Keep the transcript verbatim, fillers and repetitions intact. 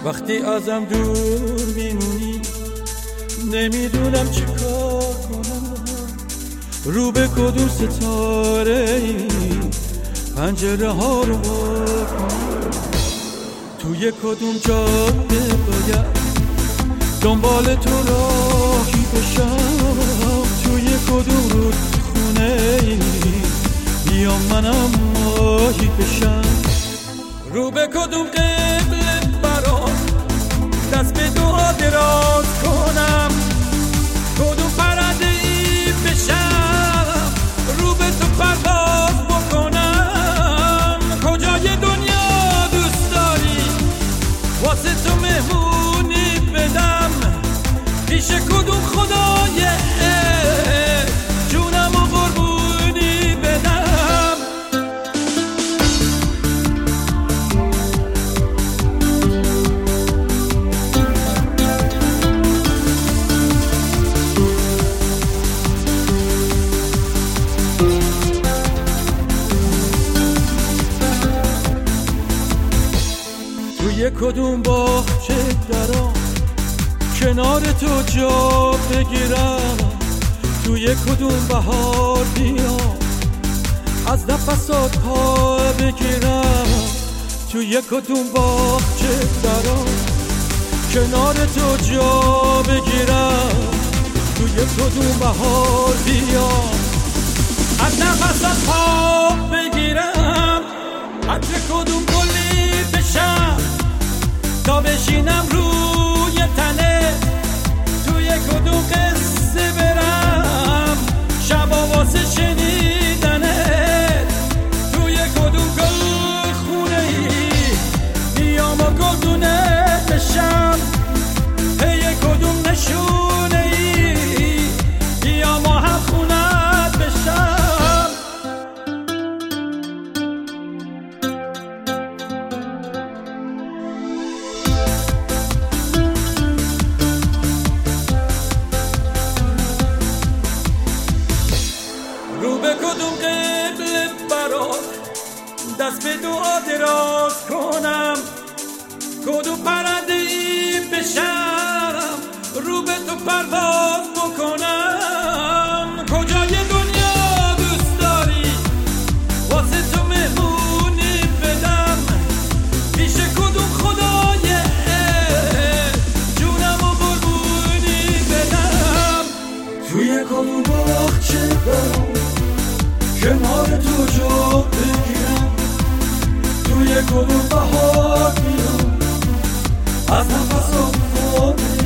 وقتی ازم دور میمونی نمیدونم چی کار کنم، رو به کدوم ستاره ای پنجره ها رو کنم، توی کدوم جاده باید دنبال تو راهی بشم، توی کدوم رودخونه ای بیام منم ماهی بشم، رو به کدوم قبله برات دست به دعا دراز کنم، کدوم پرنده ای بشم رو به تو پرواز بکنم، کجای دنیا دوست داری واسه تو مهمونی بدم، پیش کدوم خدای جونم و قربونی بدم. توی کدوم باغچه درام کنار تو جا بگیرم، توی کدوم بهار بیام از نفسات پا بگیرم، توی کدوم باغچه درام کنار تو جا بگیرم، توی کدوم بهار بیام از نفسات پا بگیرم، عطر کدوم گلی بشم تا بشینم روی تنه، توی کدوم قصه برم شبا واسه شنیدنه، توی کدوم گل خونه ای بیام و گلدونه بشم، پی کدوم نشونه ای بیام و هم خونت بشم. رو به کدوم قبله برات دست به دعا دراز کنم، کدوم پرنده ای بشم رو به تو پرواز بکنم، کجای دنیا دوست داری واسه تو مهمونی بدم، پیش کدوم خدای جونم و قربونی بدم، توی کدوم باغچه برام کنار تو جا بگیرم، توی کدوم بهار بیام از نفسات پا